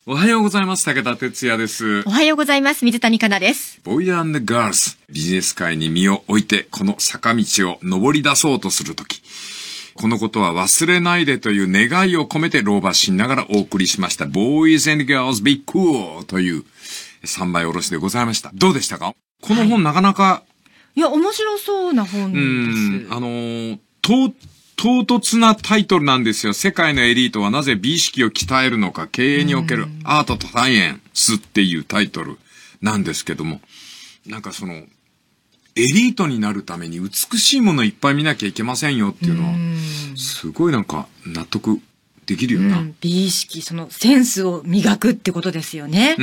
おはようございます。武田哲也です。 おはようございます。水谷香奈です。 ボーイ&ガールズ。ビジネス界に身を置いて、この坂道を登り出そうとするとき。このことは忘れないでという願いを込めて老婆しながらお送りしました。Boys and Girls Be Cool という3枚おろしでございました。どうでしたか？この本なかなか。 いや、面白そうな本です。 唐突なタイトルなんですよ。世界のエリートはなぜ美意識を鍛えるのか、経営におけるアートとサイエンスっていうタイトルなんですけども、なんかその、エリートになるために美しいものをいっぱい見なきゃいけませんよっていうのは、すごいなんか納得できるよな。 美意識、そのセンスを磨くってことですよね。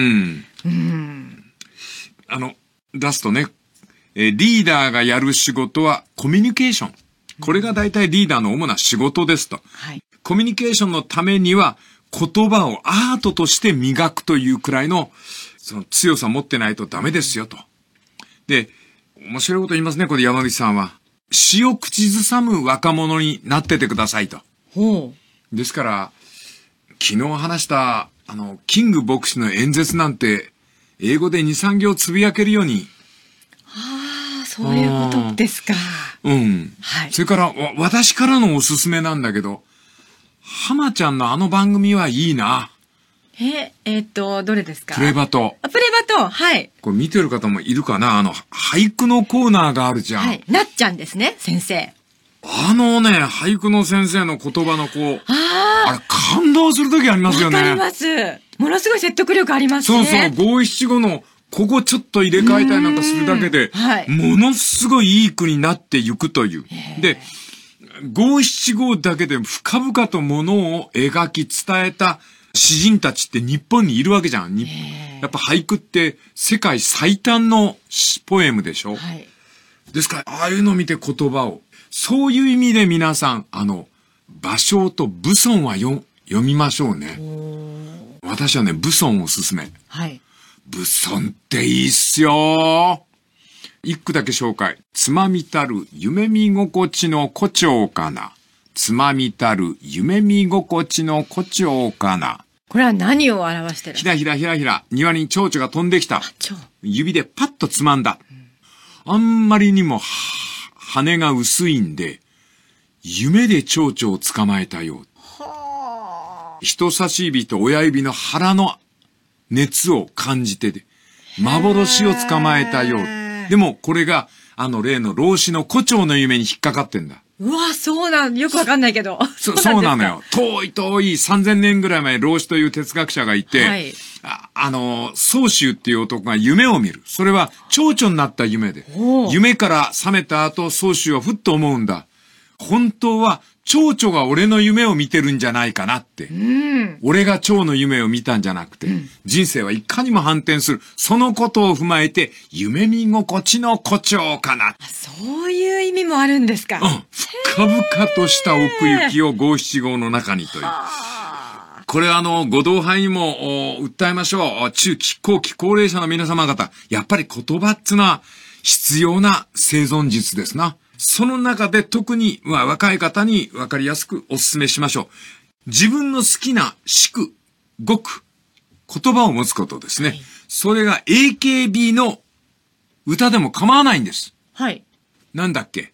出すとね、リーダーがやる仕事はコミュニケーション。これが大体リーダーの主な仕事ですと。 はい、 コミュニケーションのためには言葉をアートとして磨くというくらいのその強さを持ってないとダメですよと。で、面白いこと言いますね、これ山口さんは。詩を口ずさむ若者になっててくださいと。ですから、昨日話したキング牧師の演説なんて英語で2、3行つぶやけるように。 そういうことですか。 はい。それから、私からのおすすめなんだけど、浜ちゃんの番組はいいな。 どれですか？ プレバト。 プレバト、はい。 これ見てる方もいるかな？俳句のコーナーがあるじゃん。 はい。なっちゃんですね、先生。 俳句の先生の言葉のあれ、感動するときありますよね。 わかります。ものすごい説得力ありますね。 そう、五七五の、ここちょっと入れ替えたりなんかするだけで、ものすごいいい句になっていくという。で、五七五だけで深々とものを描き伝えた詩人たちって日本にいるわけじゃん。やっぱ俳句って世界最短のポエムでしょ。ですから、ああいうのを見て言葉を。そういう意味で皆さん、芭蕉と蕪村は読みましょうね。私はね、蕪村を勧め。蕪村っていいっすよ。一句だけ紹介。つまみたる夢見心地の胡蝶かな。つまみたる夢見心地の胡蝶かな。 これは何を表してる？ ひらひらひらひら、庭に蝶々が飛んできた。指でパッとつまんだ。あんまりにも羽が薄いんで、夢で蝶々を捕まえたよう。人差し指と親指の腹の熱を感じてで、幻を捕まえたよう。でも、これが、例の老子の胡蝶の夢に引っかかってんだ。 うわ、そうなんよくわかんないけど。 そうなのよ。遠い3000年ぐらい前、老子という哲学者がいて、宗州っていう男が夢を見る。それは、蝶々になった夢で。夢から覚めた後、宗州はふっと思うんだ。本当は、蝶々が俺の夢を見てるんじゃないかなって。俺が蝶の夢を見たんじゃなくて、人生はいかにも反転する。そのことを踏まえて、夢見心地の胡蝶かな。 そういう意味もあるんですか。 深々とした奥行きを五七五の中にという。これご同輩にも訴えましょう。中期後期高齢者の皆様方、やっぱり言葉っつのは必要な生存術ですな。その中で特に、若い方に分かりやすくお勧めしましょう。自分の好きな四句、五句、言葉を持つことですね。それが AKB の歌でも構わないんです。なんだっけ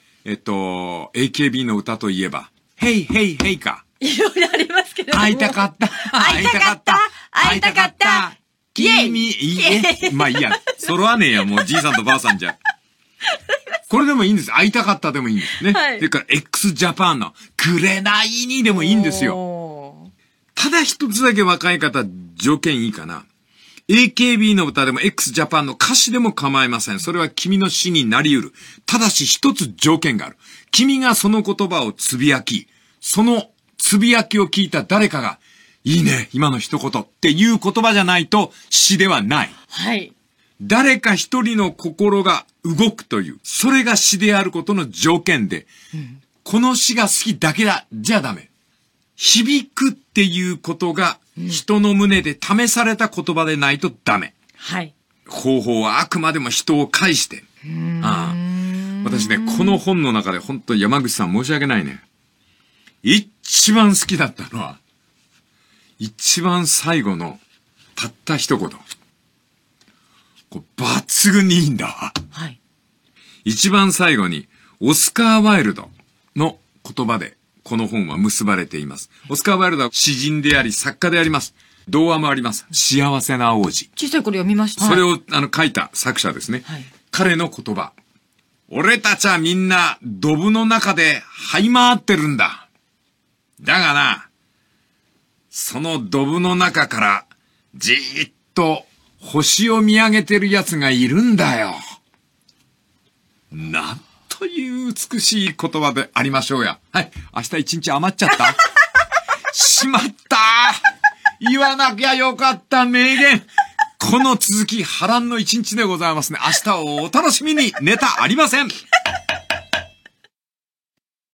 AKB の歌といえば、ヘイヘイヘイか。 いろいろありますけど。 会いたかった。会いたかった。会いたかった。君、まあいいや。揃わねえや、もうじいさんとばあさんじゃ。これでもいいんです。会いたかったでもいいんですね。それから x ジャパンのくれないにでもいいんですよ。ただ一つだけ若い方、条件いいかな。AKB の歌でも x ジャパンの歌詞でも構いません。それは君の詩になり得る。ただし一つ条件がある。君がその言葉をつぶやき、そのつぶやきを聞いた誰かが、いいね、今の一言っていう言葉じゃないと詩ではない。誰か一人の心が動くという、それが詩であることの条件で、この詩が好きだけだ、じゃダメ。響くっていうことが人の胸で試された言葉でないとダメ。方法はあくまでも人を介して。私ね、この本の中で本当に山口さん申し訳ないね。一番好きだったのは、 一番最後のたった一言。抜群にいいんだわ。 はい。 一番最後に、オスカー・ワイルドの言葉で、この本は結ばれています。オスカー・ワイルドは詩人であり、作家であります。童話もあります。幸せな王子。 小さい頃読みました。 それを、書いた作者ですね。はい、彼の言葉。俺たちはみんな、ドブの中で這い回ってるんだ。だがな、そのドブの中から、じーっと、星を見上げてる奴がいるんだよ。なんという美しい言葉でありましょうや。はい。明日一日余っちゃった。しまった言わなきゃよかった名言。この続き波乱の一日でございますね。明日をお楽しみに。ネタありません。